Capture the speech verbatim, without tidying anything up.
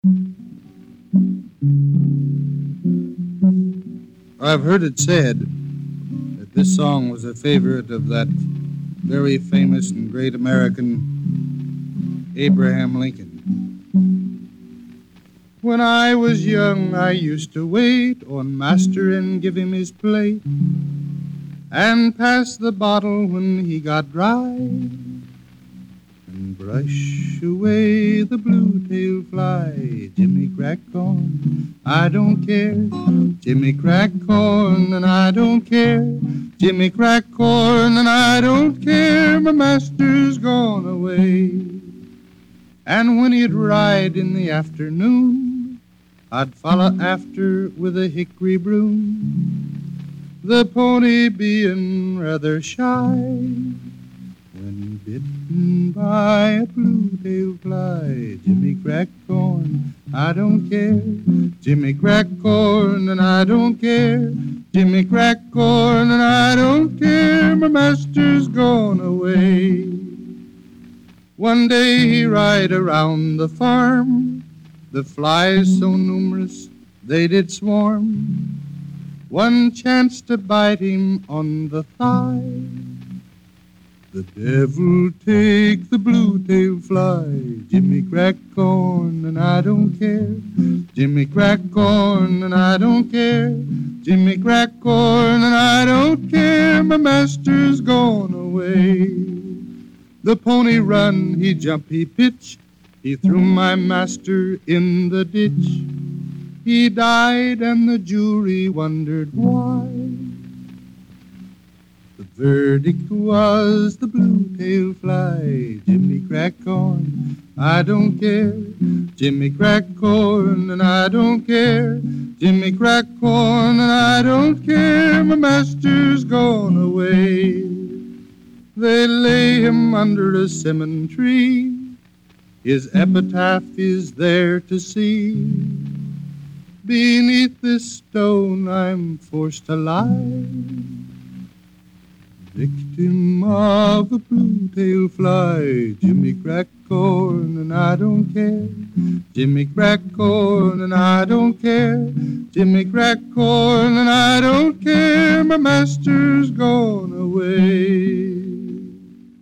I've heard it said that this song was a favorite of that very famous and great American, Abraham Lincoln. When I was young, I used to wait on master and give him his plate and pass the bottle when he got dry and brush away the blue-tailed fly. Jimmy crack corn, I don't care. Jimmy crack corn and I don't care. Jimmy crack corn and I don't care. My master's gone away. And when he'd ride in the afternoon, I'd follow after with a hickory broom, the pony being rather shy. When bitten by a blue-tailed fly, Jimmy crack corn, I don't care. Jimmy crack corn and I don't care. Jimmy crack corn and I don't care. My master's gone away. One day he ride around the farm, the flies so numerous they did swarm. One chance to bite him on the thigh. The devil take the blue-tailed fly. Jimmy crack corn and I don't care. Jimmy crack corn and I don't care. Jimmy crack corn and I don't care. My master's gone away. The pony run, he jump, he pitch. He threw my master in the ditch. He died and the jury wondered why. The verdict was the blue-tailed fly. Jimmy crack corn, I don't care. Jimmy crack corn and I don't care. Jimmy crack corn and I don't care. My master's gone away. They lay him under a simmon tree. His epitaph is there to see. Beneath this stone I'm forced to lie, victim of a blue-tailed fly. Jimmy crack corn and I don't care. Jimmy crack corn and I don't care. Jimmy crack corn and I don't care. My master's gone away.